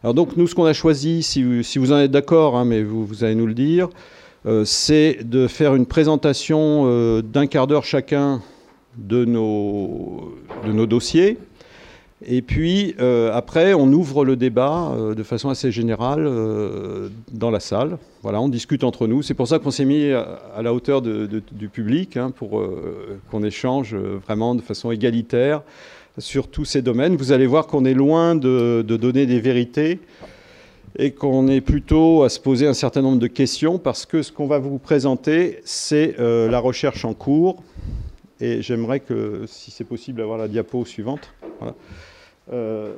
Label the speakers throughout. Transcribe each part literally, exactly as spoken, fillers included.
Speaker 1: Alors donc nous, ce qu'on a choisi, si vous, si vous en êtes d'accord, hein, mais vous, vous allez nous le dire, euh, c'est de faire une présentation euh, d'un quart d'heure chacun de nos, de nos dossiers. Et puis, euh, après, on ouvre le débat euh, de façon assez générale euh, dans la salle. Voilà, on discute entre nous. C'est pour ça qu'on s'est mis à, à la hauteur de, de, du public, hein, pour euh, qu'on échange vraiment de façon égalitaire sur tous ces domaines. Vous allez voir qu'on est loin de, de donner des vérités et qu'on est plutôt à se poser un certain nombre de questions, parce que ce qu'on va vous présenter, c'est euh, la recherche en cours. Et j'aimerais que, si c'est possible, avoir la diapo suivante. Voilà. Euh,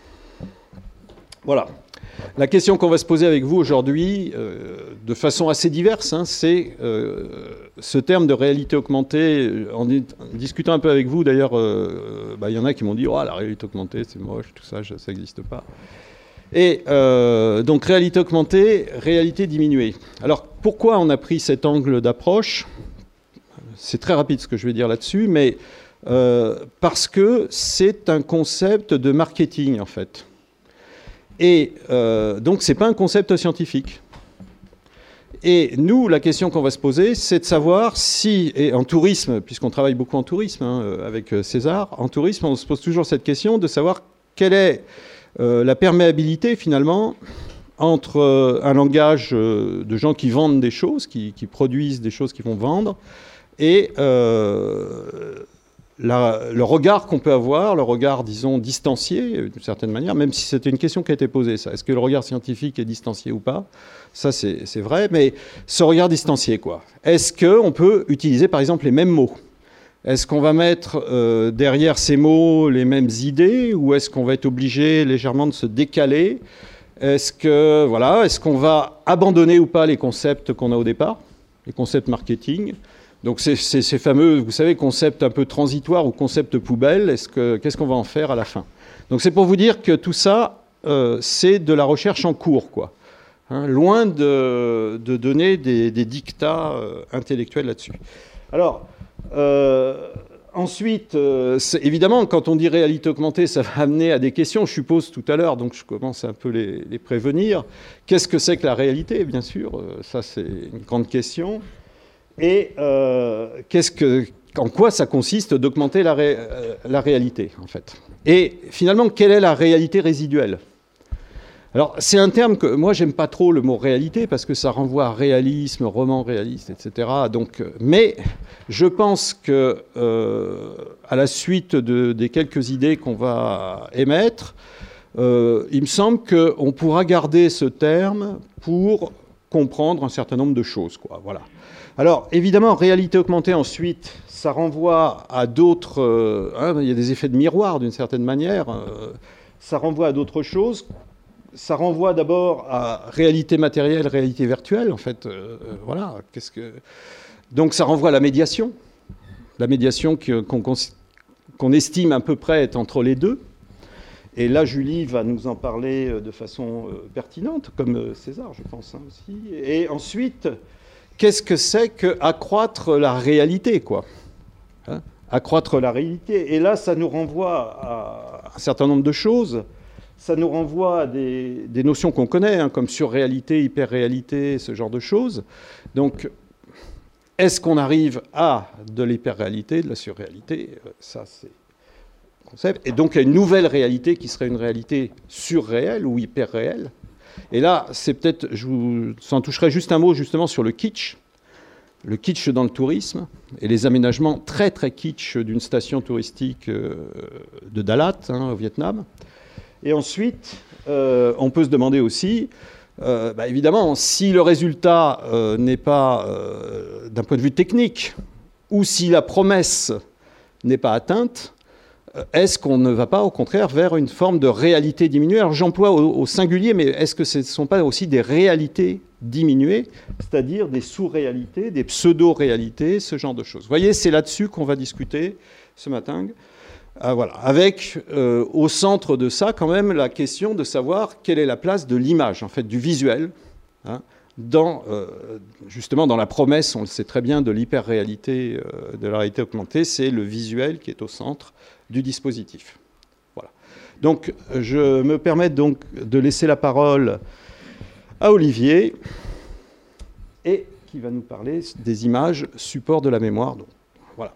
Speaker 1: voilà. La question qu'on va se poser avec vous aujourd'hui, euh, de façon assez diverse, hein, c'est euh, ce terme de réalité augmentée. En, en discutant un peu avec vous, d'ailleurs, euh, bah, y en a qui m'ont dit « Oh, la réalité augmentée, c'est moche, tout ça, ça n'existe pas ». Et euh, donc, réalité augmentée, réalité diminuée. Alors, pourquoi on a pris cet angle d'approche ? C'est très rapide ce que je vais dire là-dessus, mais euh, parce que c'est un concept de marketing, en fait. Et euh, donc, ce n'est pas un concept scientifique. Et nous, la question qu'on va se poser, c'est de savoir si, et en tourisme, puisqu'on travaille beaucoup en tourisme, hein, avec César, en tourisme, on se pose toujours cette question de savoir quelle est euh, la perméabilité, finalement, entre euh, un langage euh, de gens qui vendent des choses, qui, qui produisent des choses qu'ils vont vendre, et euh, la, le regard qu'on peut avoir, le regard, disons, distancié, d'une certaine manière, même si c'était une question qui a été posée, ça. Est-ce que le regard scientifique est distancié ou pas ? Ça, c'est, c'est vrai, mais ce regard distancié, quoi. Est-ce qu'on peut utiliser, par exemple, les mêmes mots ? Est-ce qu'on va mettre euh, derrière ces mots les mêmes idées, ou est-ce qu'on va être obligé légèrement de se décaler ? Est-ce que, voilà, est-ce qu'on va abandonner ou pas les concepts qu'on a au départ, les concepts marketing ? Donc c'est ces fameux, vous savez, concepts un peu transitoires ou concepts poubelles, est-ce que, qu'est-ce qu'on va en faire à la fin ? Donc c'est pour vous dire que tout ça, euh, c'est de la recherche en cours, quoi. Hein, loin de, de donner des, des dictats euh, intellectuels là-dessus. Alors, euh, ensuite, euh, évidemment, quand on dit réalité augmentée, ça va amener à des questions, je suppose, tout à l'heure, donc je commence un peu les, les prévenir. Qu'est-ce que c'est que la réalité, bien sûr ? euh, Ça, c'est une grande question. Et euh, qu'est-ce que, en quoi ça consiste d'augmenter la, ré, euh, la réalité, en fait. Et finalement, quelle est la réalité résiduelle ? Alors, c'est un terme que moi, j'aime pas trop le mot réalité, parce que ça renvoie à réalisme, roman réaliste, et cetera. Donc, mais je pense que, euh, à la suite de, des quelques idées qu'on va émettre, euh, il me semble qu'on pourra garder ce terme pour comprendre un certain nombre de choses, quoi. Voilà. Alors, évidemment, réalité augmentée, ensuite, ça renvoie à d'autres... Euh, hein, il y a des effets de miroir, d'une certaine manière. Euh, ça renvoie à d'autres choses. Ça renvoie d'abord à réalité matérielle, réalité virtuelle, en fait. Euh, voilà. Qu'est-ce que... Donc, ça renvoie à la médiation. La médiation qu'on, qu'on estime à peu près être entre les deux. Et là, Julie va nous en parler de façon pertinente, comme César, je pense, hein, aussi. Et ensuite... Qu'est-ce que c'est qu'accroître la réalité, quoi, hein, accroître la réalité. Et là, ça nous renvoie à un certain nombre de choses. Ça nous renvoie à des, des notions qu'on connaît, hein, comme surréalité, hyper-réalité, ce genre de choses. Donc, est-ce qu'on arrive à de l'hyper-réalité, de la surréalité ? Ça, c'est le concept. Et donc, il y a une nouvelle réalité qui serait une réalité surréelle ou hyper-réelle. Et là, c'est peut-être, je vous en toucherai juste un mot justement sur le kitsch, le kitsch dans le tourisme et les aménagements très très kitsch d'une station touristique de Dalat, hein, au Vietnam. Et ensuite, euh, on peut se demander aussi, euh, bah évidemment, si le résultat euh, n'est pas euh, d'un point de vue technique, ou si la promesse n'est pas atteinte, est-ce qu'on ne va pas, au contraire, vers une forme de réalité diminuée ? Alors, j'emploie au, au singulier, mais est-ce que ce ne sont pas aussi des réalités diminuées, c'est-à-dire des sous-réalités, des pseudo-réalités, ce genre de choses ? Vous voyez, c'est là-dessus qu'on va discuter ce matin. Ah, voilà. Avec, euh, au centre de ça, quand même, la question de savoir quelle est la place de l'image, en fait, du visuel, hein, dans, euh, justement, dans la promesse, on le sait très bien, de l'hyper-réalité, euh, de la réalité augmentée, c'est le visuel qui est au centre du dispositif. Voilà. Donc, je me permets donc de laisser la parole à Olivier, et qui va nous parler des images support de la mémoire. Donc, voilà.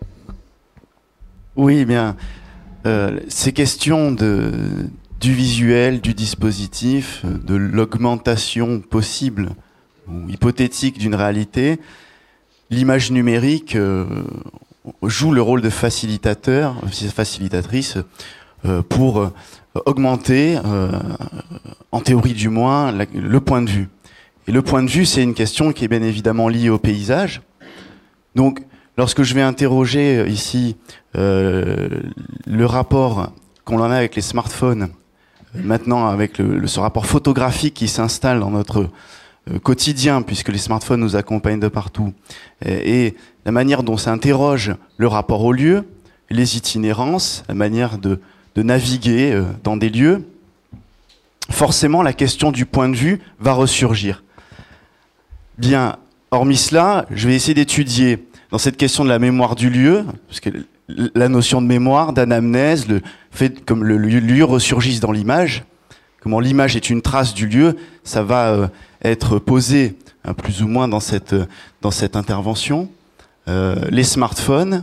Speaker 2: Oui, bien, euh, ces questions de, du visuel, du dispositif, de l'augmentation possible ou hypothétique d'une réalité, l'image numérique euh, joue le rôle de facilitateur, facilitatrice euh, pour euh, augmenter, euh, en théorie du moins, la, le point de vue. Et le point de vue, c'est une question qui est bien évidemment liée au paysage. Donc, lorsque je vais interroger ici euh, le rapport qu'on en a avec les smartphones, maintenant avec le, le, ce rapport photographique qui s'installe dans notre euh, quotidien, puisque les smartphones nous accompagnent de partout, et, et la manière dont ça interroge le rapport au lieu, les itinérances, la manière de, de naviguer euh, dans des lieux, forcément la question du point de vue va ressurgir. Bien, hormis cela, je vais essayer d'étudier dans cette question de la mémoire du lieu, parce que la notion de mémoire, d'anamnèse, le fait comme le lieu ressurgisse dans l'image, comment l'image est une trace du lieu, ça va euh, être posé hein, plus ou moins dans cette, dans cette intervention. Euh, les smartphones,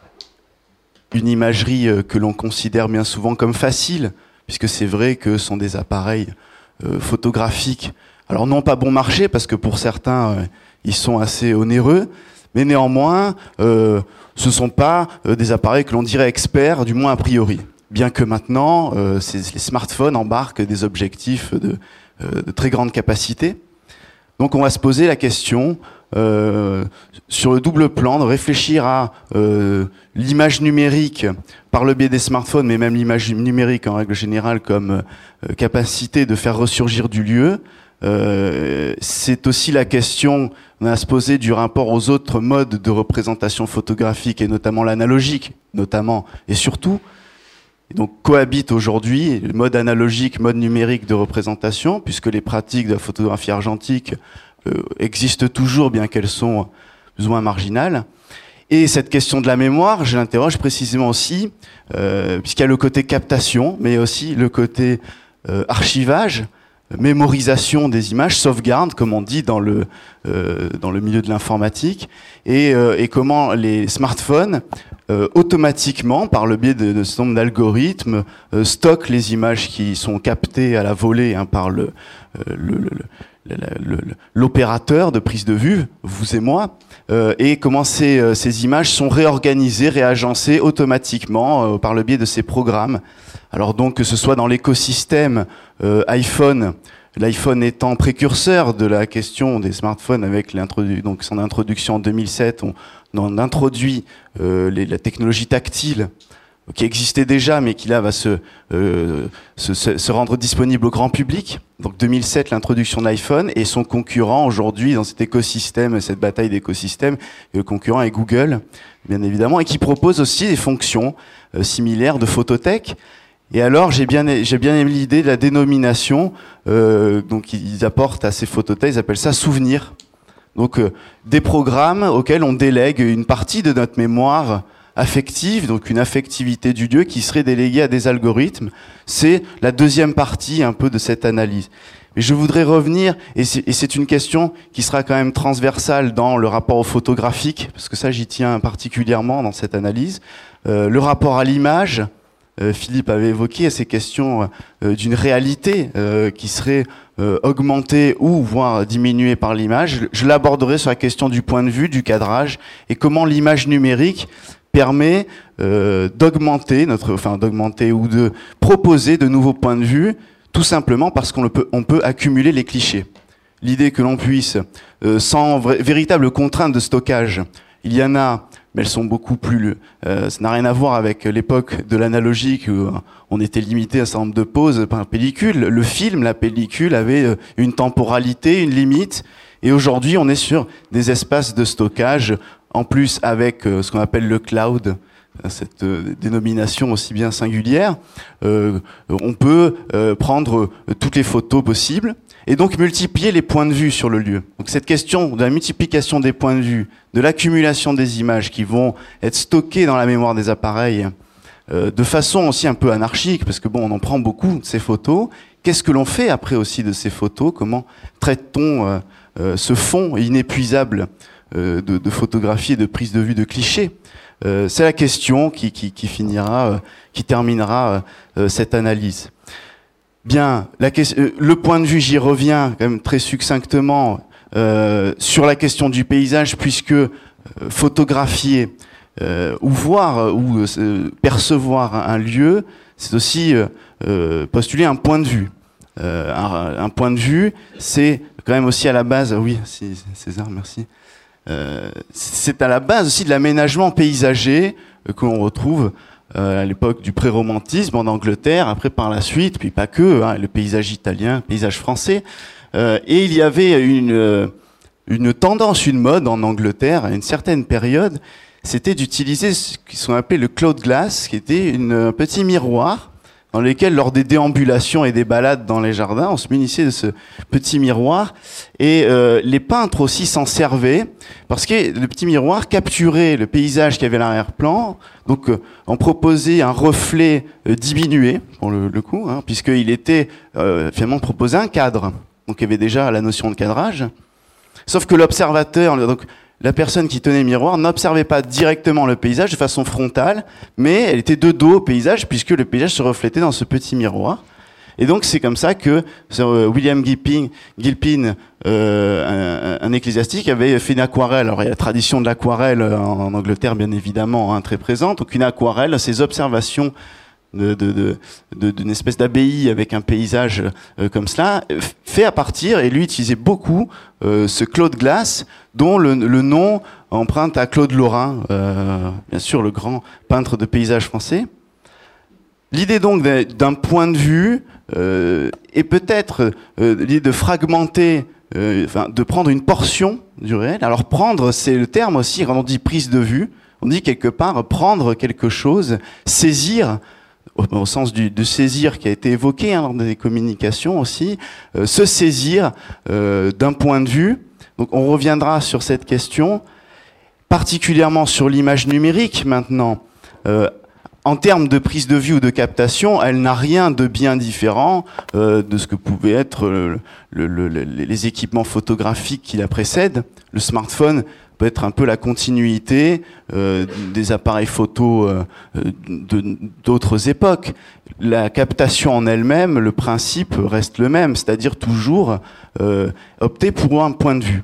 Speaker 2: une imagerie euh, que l'on considère bien souvent comme facile, puisque c'est vrai que ce sont des appareils euh, photographiques, alors non pas bon marché, parce que pour certains, euh, ils sont assez onéreux, mais néanmoins, euh, ce ne sont pas euh, des appareils que l'on dirait experts, du moins a priori. Bien que maintenant, euh, ces, les smartphones embarquent des objectifs de, euh, de très grande capacité. Donc on va se poser la question, euh, sur le double plan, de réfléchir à euh, l'image numérique par le biais des smartphones, mais même l'image numérique en règle générale comme euh, capacité de faire ressurgir du lieu. Euh, c'est aussi la question on a à se poser du rapport aux autres modes de représentation photographique et notamment l'analogique, notamment et surtout. Et donc cohabitent aujourd'hui le mode analogique, mode numérique de représentation, puisque les pratiques de la photographie argentique euh, existent toujours, bien qu'elles sont plus ou moins marginales. Et cette question de la mémoire, je l'interroge précisément aussi, euh, puisqu'il y a le côté captation, mais aussi le côté euh, archivage, mémorisation des images, sauvegarde, comme on dit dans le, euh, dans le milieu de l'informatique, et, euh, et comment les smartphones, euh, automatiquement, par le biais de, de ce nombre d'algorithmes, euh, stockent les images qui sont captées à la volée hein, par le, euh, le, le, le, le, le, l'opérateur de prise de vue, vous et moi, euh, et comment ces, euh, ces images sont réorganisées, réagencées automatiquement euh, par le biais de ces programmes. Alors donc que ce soit dans l'écosystème euh, iPhone, l'iPhone étant précurseur de la question des smartphones avec l'introdu- donc son introduction en deux mille sept, on, on introduit euh, les, la technologie tactile qui existait déjà mais qui là va se, euh, se, se rendre disponible au grand public. Donc deux mille sept, l'introduction de l'iPhone, et son concurrent aujourd'hui dans cet écosystème, cette bataille d'écosystème, le concurrent est Google, bien évidemment, et qui propose aussi des fonctions euh, similaires de photothèque. Et alors, j'ai bien, j'ai bien aimé l'idée de la dénomination. Euh, donc, ils apportent à ces photothèques, ils appellent ça souvenir. Donc, euh, des programmes auxquels on délègue une partie de notre mémoire affective, donc une affectivité du lieu qui serait déléguée à des algorithmes. C'est la deuxième partie un peu de cette analyse. Mais je voudrais revenir, et c'est, et c'est une question qui sera quand même transversale dans le rapport au photographique, parce que ça, j'y tiens particulièrement dans cette analyse. Euh, le rapport à l'image. Euh, Philippe avait évoqué ces questions euh, d'une réalité euh, qui serait euh, augmentée ou voire diminuée par l'image. Je, je l'aborderai sur la question du point de vue, du cadrage, et comment l'image numérique permet euh, d'augmenter notre, enfin d'augmenter ou de proposer de nouveaux points de vue, tout simplement parce qu'on peut, on peut accumuler les clichés. L'idée que l'on puisse, euh, sans vra- véritable contrainte de stockage, il y en a, mais elles sont beaucoup plus... Euh, ça n'a rien à voir avec l'époque de l'analogique où on était limité à un certain nombre de poses par pellicule. Le film, la pellicule, avait une temporalité, une limite. Et aujourd'hui, on est sur des espaces de stockage, en plus avec euh, ce qu'on appelle le cloud, cette euh, dénomination aussi bien singulière. Euh, on peut euh, prendre euh, toutes les photos possibles et donc multiplier les points de vue sur le lieu. Donc cette question de la multiplication des points de vue, de l'accumulation des images qui vont être stockées dans la mémoire des appareils, euh, de façon aussi un peu anarchique, parce que bon, on en prend beaucoup de ces photos. Qu'est-ce que l'on fait après aussi de ces photos? Comment traite-t-on euh, euh, ce fond inépuisable euh, de, de photographie et de prise de vue de clichés? euh, C'est la question qui, qui, qui finira, euh, qui terminera euh, cette analyse. Bien, la question, euh, le point de vue, j'y reviens quand même très succinctement euh, sur la question du paysage, puisque euh, photographier euh, ou voir ou euh, percevoir un lieu, c'est aussi euh, euh, postuler un point de vue. Euh, un, un point de vue, c'est quand même aussi à la base, oui, César, merci. Euh, c'est à la base aussi de l'aménagement paysager euh, que l'on retrouve euh, à l'époque du pré-romantisme en Angleterre, après par la suite, puis pas que, hein, le paysage italien, le paysage français. Euh, et il y avait une, une tendance, une mode en Angleterre à une certaine période, c'était d'utiliser ce qu'ils sont appelés le cloud glass, qui était une, un petit miroir dans lequel, lors des déambulations et des balades dans les jardins, on se munissait de ce petit miroir. Et euh, les peintres aussi s'en servaient, parce que le petit miroir capturait le paysage qu'il y avait à l'arrière-plan. Donc, euh, on proposait un reflet euh, diminué, pour le, le coup, hein, puisqu'il était euh, finalement proposé un cadre. Donc, il y avait déjà la notion de cadrage. Sauf que l'observateur, donc la personne qui tenait le miroir n'observait pas directement le paysage de façon frontale, mais elle était de dos au paysage, puisque le paysage se reflétait dans ce petit miroir. Et donc c'est comme ça que euh, William Gilpin, Gilpin euh, un, un ecclésiastique, avait fait une aquarelle. Alors il y a la tradition de l'aquarelle en, en Angleterre, bien évidemment, hein, très présente. Donc une aquarelle, ces observations de, de, de, de, d'une espèce d'abbaye avec un paysage euh, comme cela, fait à partir, et lui utilisait beaucoup euh, ce Claude Glass, dont le, le nom emprunte à Claude Lorrain, euh, bien sûr le grand peintre de paysage français. L'idée donc d'un point de vue euh, est peut-être euh, l'idée de fragmenter, euh, enfin, de prendre une portion du réel. Alors prendre, c'est le terme aussi, quand on dit prise de vue, on dit quelque part prendre quelque chose, saisir, au, au sens du, de saisir qui a été évoqué hein, lors des communications aussi, euh, se saisir euh, d'un point de vue. Donc on reviendra sur cette question, particulièrement sur l'image numérique maintenant. Euh, en termes de prise de vue ou de captation, elle n'a rien de bien différent euh, de ce que pouvaient être le, le, le, les équipements photographiques qui la précèdent. Le smartphone peut être un peu la continuité euh, des appareils photo euh, de, d'autres époques. La captation en elle-même, le principe reste le même, c'est-à-dire toujours euh, opter pour un point de vue.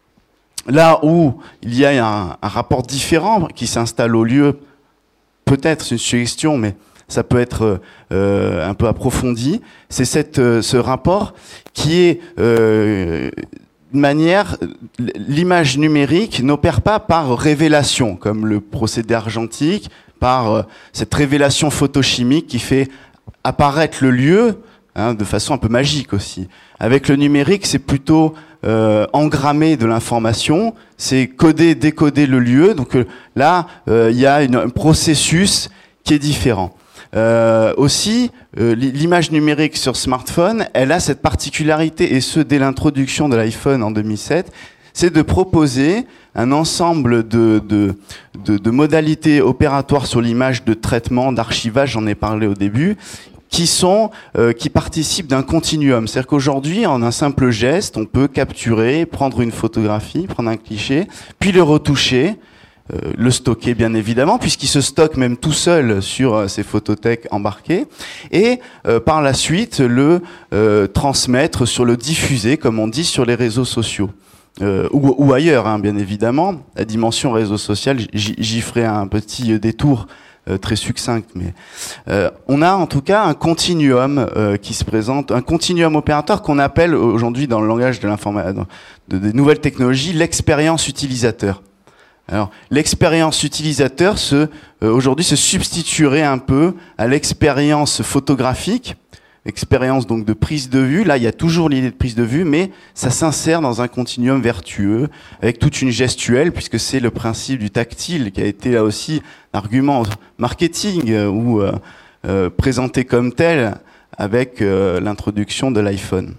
Speaker 2: Là où il y a un, un rapport différent qui s'installe au lieu, peut-être c'est une suggestion, mais ça peut être euh, un peu approfondi, c'est cette, euh, ce rapport qui est euh, de manière, l'image numérique n'opère pas par révélation, comme le procédé argentique, par euh, cette révélation photochimique qui fait apparaître le lieu hein, de façon un peu magique aussi. Avec le numérique, c'est plutôt euh, engrammer de l'information, c'est coder, décoder le lieu. Donc euh, là, il euh, y a une, un processus qui est différent. Euh, aussi, euh, l'image numérique sur smartphone, elle a cette particularité, et ce dès l'introduction de l'iPhone en deux mille sept, c'est de proposer un ensemble de, de, de, de modalités opératoires sur l'image, de traitement, d'archivage, j'en ai parlé au début, qui sont, euh, qui participent d'un continuum. C'est-à-dire qu'aujourd'hui, en un simple geste, on peut capturer, prendre une photographie, prendre un cliché, puis le retoucher, euh, le stocker bien évidemment, puisqu'il se stocke même tout seul sur euh, ces photothèques embarquées, et euh, par la suite le euh, transmettre, sur le diffuser, comme on dit, sur les réseaux sociaux. Euh, ou, ou ailleurs, hein, bien évidemment. La dimension réseau social, j'y ferai un petit détour Euh, très succinct, mais euh, on a en tout cas un continuum euh, qui se présente, un continuum opérateur qu'on appelle aujourd'hui dans le langage de l'informatique, de, des nouvelles technologies, l'expérience utilisateur. Alors, l'expérience utilisateur se, euh, aujourd'hui se substituerait un peu à l'expérience photographique, expérience donc de prise de vue. Là, il y a toujours l'idée de prise de vue, mais ça s'insère dans un continuum vertueux avec toute une gestuelle, puisque c'est le principe du tactile qui a été là aussi argument marketing euh, ou euh, euh, présenté comme tel avec euh, l'introduction de l'iPhone.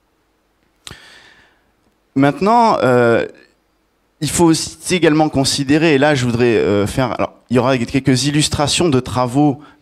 Speaker 2: Maintenant, euh, il faut aussi également considérer, et là je voudrais euh, faire, alors il y aura quelques illustrations de travaux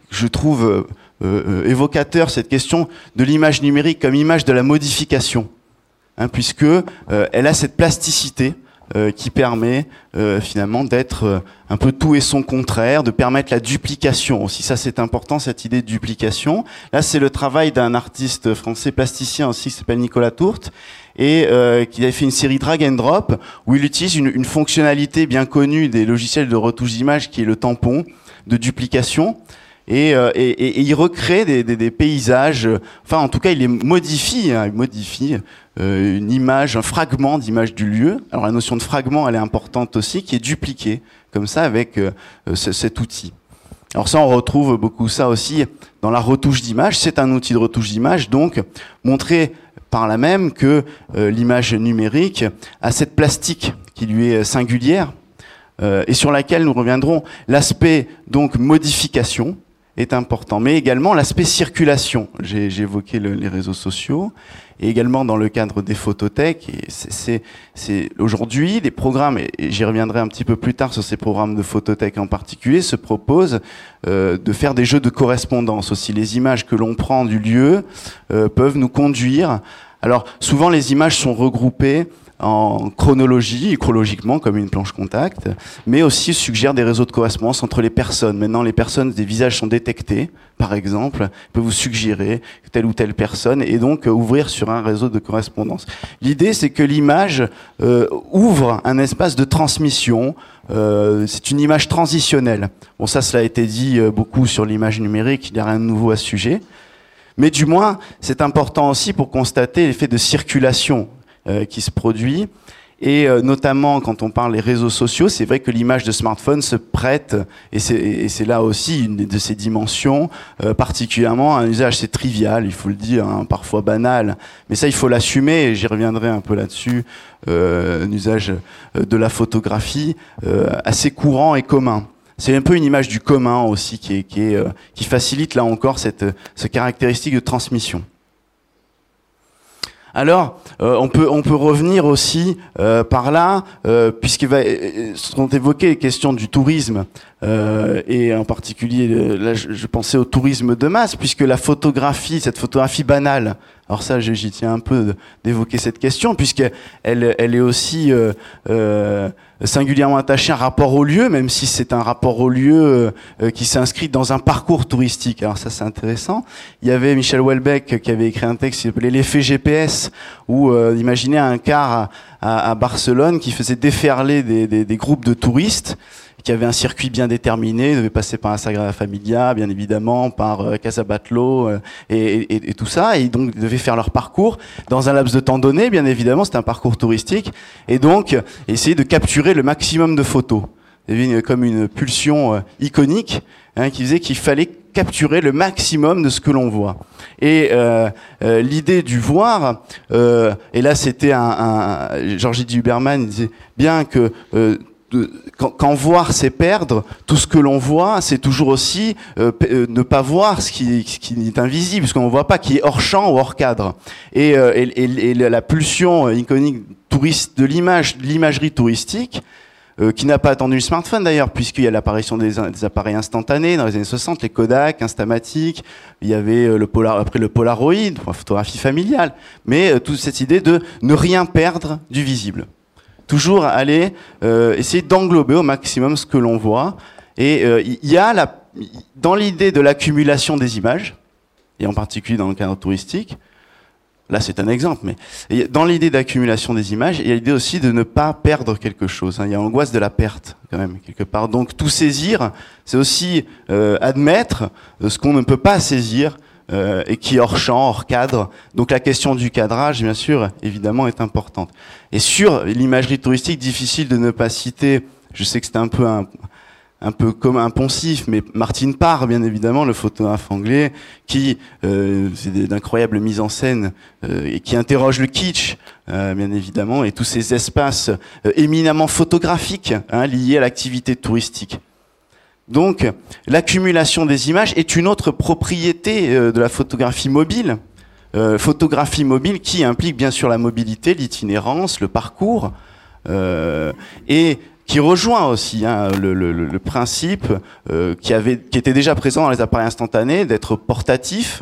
Speaker 2: je trouve euh, euh, évocateur, cette question de l'image numérique comme image de la modification, hein, puisque euh, elle a cette plasticité euh, qui permet euh, finalement d'être euh, un peu tout et son contraire, de permettre la duplication aussi. Ça, c'est important, cette idée de duplication. Là, c'est le travail d'un artiste français plasticien aussi qui s'appelle Nicolas Tourte, et euh, qui avait fait une série drag and drop où il utilise une, une fonctionnalité bien connue des logiciels de retouche d'image qui est le tampon de duplication. Et, euh, et, et, et il recrée des, des, des paysages, enfin en tout cas il les modifie, hein, il modifie euh, une image, un fragment d'image du lieu. Alors la notion de fragment elle est importante aussi, qui est dupliquée comme ça avec euh, ce, cet outil. Alors ça on retrouve beaucoup ça aussi dans la retouche d'image, c'est un outil de retouche d'image, donc montrer par là même que euh, l'image numérique a cette plastique qui lui est singulière euh, et sur laquelle nous reviendrons. L'aspect donc modification est important, mais également l'aspect circulation. J'ai, j'ai évoqué le, les réseaux sociaux, et également dans le cadre des photothèques. Et c'est, c'est, c'est aujourd'hui les programmes, et j'y reviendrai un petit peu plus tard sur ces programmes de photothèques en particulier, se proposent euh, de faire des jeux de correspondance aussi. Les images que l'on prend du lieu euh, peuvent nous conduire. Alors souvent les images sont regroupées en chronologie, chronologiquement comme une planche contact, mais aussi suggère des réseaux de correspondance entre les personnes. Maintenant, les personnes, des visages sont détectés, par exemple, peut vous suggérer telle ou telle personne, et donc euh, ouvrir sur un réseau de correspondance. L'idée, c'est que l'image euh, ouvre un espace de transmission. Euh, c'est une image transitionnelle. Bon, ça, cela a été dit euh, beaucoup sur l'image numérique. Il n'y a rien de nouveau à ce sujet. Mais du moins, c'est important aussi pour constater l'effet de circulation euh, qui se produit. Et euh, notamment, quand on parle des réseaux sociaux, c'est vrai que l'image de smartphone se prête, et c'est, et c'est là aussi une de ces dimensions, euh, particulièrement un usage, c'est trivial, il faut le dire, hein, parfois banal. Mais ça, il faut l'assumer, et j'y reviendrai un peu là-dessus, euh, un usage de la photographie euh, assez courant et commun. C'est un peu une image du commun aussi qui, est, qui, est, euh, qui facilite là encore cette, cette caractéristique de transmission. Alors, euh, on peut on peut revenir aussi euh, par là, euh, puisqu'il va sont évoquées les questions du tourisme euh, et en particulier là je, je pensais au tourisme de masse, puisque la photographie, cette photographie banale. Alors ça, j'y tiens un peu d'évoquer cette question, puisqu'elle elle est aussi euh, euh, singulièrement attachée à un rapport au lieu, même si c'est un rapport au lieu euh, qui s'inscrit dans un parcours touristique. Alors ça, c'est intéressant. Il y avait Michel Houellebecq qui avait écrit un texte qui s'appelait l'effet G P S, où euh, imaginez un car à, à, à Barcelone qui faisait déferler des, des, des groupes de touristes, qui avait un circuit bien déterminé, devait passer par la Sagrada Familia, bien évidemment, par euh, Casa Batlló euh, et, et, et tout ça, et donc ils devaient faire leur parcours dans un laps de temps donné, bien évidemment, c'était un parcours touristique, et donc essayer de capturer le maximum de photos. Il y avait une, comme une pulsion euh, iconique hein, qui disait qu'il fallait capturer le maximum de ce que l'on voit. Et euh, euh, l'idée du voir, euh, et là c'était un, un Georges Huberman, il disait bien que euh, Quand, quand voir c'est perdre, tout ce que l'on voit c'est toujours aussi euh, euh, ne pas voir ce qui, ce qui est invisible, parce qu'on ne voit pas, qui est hors champ ou hors cadre. Et, euh, et, et, et la pulsion iconique touriste de l'image, de l'imagerie touristique, euh, qui n'a pas attendu le smartphone d'ailleurs, puisqu'il y a l'apparition des, des appareils instantanés dans les années soixante, les Kodak, Instamatic, il y avait le Polar, après le Polaroid, pour la photographie familiale, mais euh, toute cette idée de ne rien perdre du visible. Toujours aller euh, essayer d'englober au maximum ce que l'on voit. Et il euh, y a la, dans l'idée de l'accumulation des images, et en particulier dans le cadre touristique, là c'est un exemple, mais dans l'idée d'accumulation des images, il y a l'idée aussi de ne pas perdre quelque chose. Il y a l'angoisse de la perte, quand même, quelque part. Donc tout saisir, c'est aussi euh, admettre ce qu'on ne peut pas saisir, Euh, et qui est hors champ, hors cadre. Donc la question du cadrage, bien sûr, évidemment, est importante. Et sur l'imagerie touristique, difficile de ne pas citer, je sais que c'est un peu un, un peu comme un poncif, mais Martin Parr, bien évidemment, le photographe anglais, qui euh, c'est d'incroyables mises en scène euh, et qui interroge le kitsch, euh, bien évidemment, et tous ces espaces euh, éminemment photographiques hein, liés à l'activité touristique. Donc, l'accumulation des images est une autre propriété euh, de la photographie mobile. Euh, photographie mobile qui implique bien sûr la mobilité, l'itinérance, le parcours. Euh, et qui rejoint aussi hein, le, le, le principe euh, qui, avait, qui était déjà présent dans les appareils instantanés, d'être portatif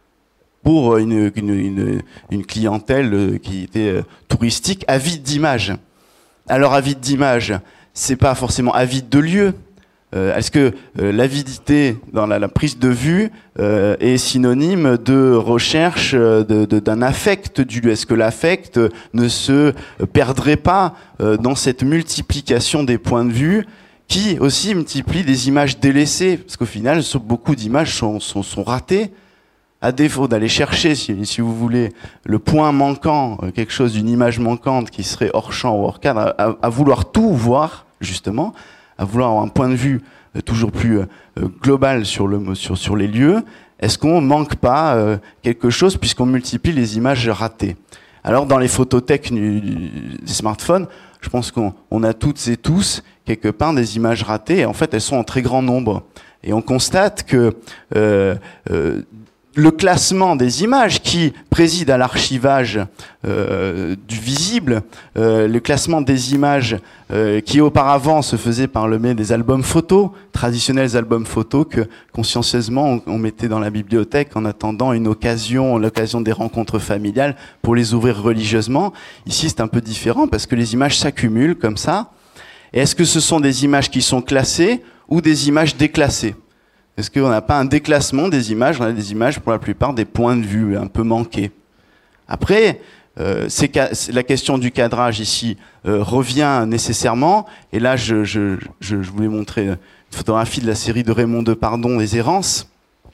Speaker 2: pour une, une, une, une clientèle qui était euh, touristique, avide d'images. Alors avide d'images, c'est pas forcément avide de lieux. Euh, est-ce que euh, l'avidité dans la, la prise de vue euh, est synonyme de recherche de, de, d'un affect du lieu? Est-ce que l'affect ne se perdrait pas euh, dans cette multiplication des points de vue qui aussi multiplie des images délaissées? Parce qu'au final, beaucoup d'images sont, sont, sont ratées. À défaut d'aller chercher, si, si vous voulez, le point manquant, euh, quelque chose d'une image manquante qui serait hors champ ou hors cadre, à, à vouloir tout voir, justement, à vouloir avoir un point de vue euh, toujours plus euh, global sur, le, sur, sur les lieux, est-ce qu'on manque pas euh, quelque chose puisqu'on multiplie les images ratées? Alors dans les photothèques du, des smartphones, je pense qu'on on a toutes et tous quelque part des images ratées, et en fait elles sont en très grand nombre. Et on constate que euh, euh, le classement des images qui préside à l'archivage euh, du visible, euh, le classement des images euh, qui auparavant se faisait par le biais des albums photos, traditionnels albums photos que consciencieusement on, on mettait dans la bibliothèque en attendant une occasion, l'occasion des rencontres familiales pour les ouvrir religieusement. Ici c'est un peu différent parce que les images s'accumulent comme ça. Et est-ce que ce sont des images qui sont classées ou des images déclassées? Est-ce qu'on n'a pas un déclassement des images? On a des images, pour la plupart, des points de vue un peu manqués. Après, euh, c'est la question du cadrage ici euh, revient nécessairement. Et là, je, je, je, je voulais montrer une photographie de la série de Raymond Depardon, Les Errances,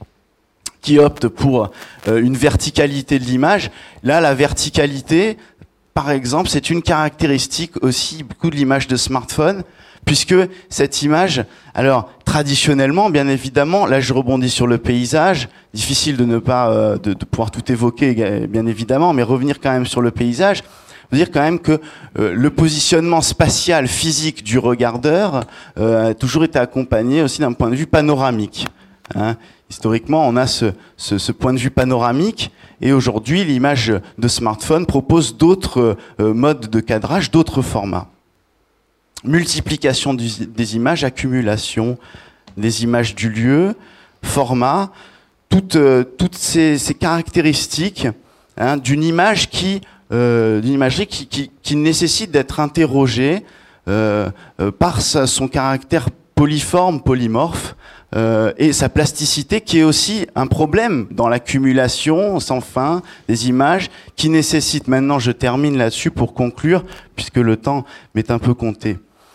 Speaker 2: qui opte pour euh, une verticalité de l'image. Là, la verticalité, par exemple, c'est une caractéristique aussi beaucoup de l'image de smartphone, puisque cette image, alors traditionnellement, bien évidemment, là je rebondis sur le paysage, difficile de ne pas euh, de, de pouvoir tout évoquer, bien évidemment, mais revenir quand même sur le paysage, veut dire quand même que euh, le positionnement spatial physique du regardeur euh, a toujours été accompagné aussi d'un point de vue panoramique. Hein. Historiquement, on a ce, ce, ce point de vue panoramique, et aujourd'hui, l'image de smartphone propose d'autres euh, modes de cadrage, d'autres formats. Multiplication du, des images, accumulation des images du lieu, format, toutes, euh, toutes ces, ces caractéristiques hein, d'une image qui, euh, d'une imagerie qui, qui, qui nécessite d'être interrogée euh, euh, par sa, son caractère polyforme, polymorphe, euh, et sa plasticité qui est aussi un problème dans l'accumulation sans fin des images qui nécessite, maintenant je termine là-dessus pour conclure, puisque le temps m'est un peu compté.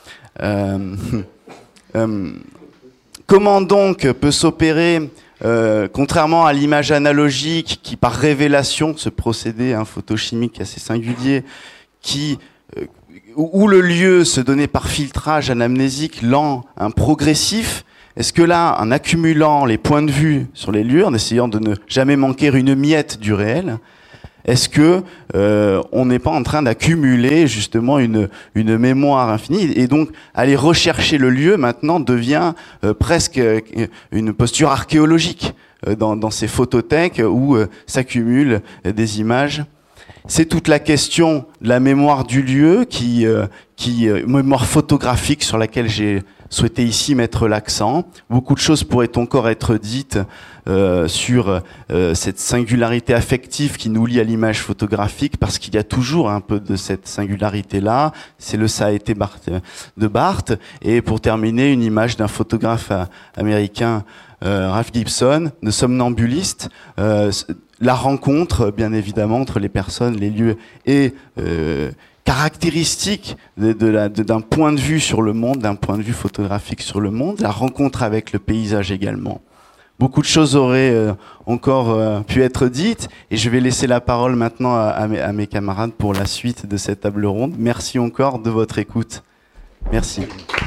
Speaker 2: Euh, euh, comment donc peut s'opérer, euh, contrairement à l'image analogique qui par révélation, ce procédé hein, photochimique assez singulier, qui, euh, où le lieu se donnait par filtrage anamnésique lent, un progressif, est-ce que là, en accumulant les points de vue sur les lieux, en essayant de ne jamais manquer une miette du réel, est-ce que euh, on n'est pas en train d'accumuler justement une une mémoire infinie et donc aller rechercher le lieu maintenant devient euh, presque une posture archéologique euh, dans dans ces photothèques où euh, s'accumulent des images. C'est toute la question de la mémoire du lieu qui euh, qui euh, mémoire photographique sur laquelle j'ai souhaité ici mettre l'accent. Beaucoup de choses pourraient encore être dites euh, sur euh, cette singularité affective qui nous lie à l'image photographique, parce qu'il y a toujours un peu de cette singularité-là. C'est le ça a été Barthes, de Barthes. Et pour terminer, une image d'un photographe américain, euh, Ralph Gibson, de somnambuliste. Euh, la rencontre, bien évidemment, entre les personnes, les lieux et euh, caractéristique de, de la, de, d'un point de vue sur le monde, d'un point de vue photographique sur le monde, la rencontre avec le paysage également. Beaucoup de choses auraient euh, encore euh, pu être dites, et je vais laisser la parole maintenant à, à, mes, à mes camarades pour la suite de cette table ronde. Merci encore de votre écoute. Merci.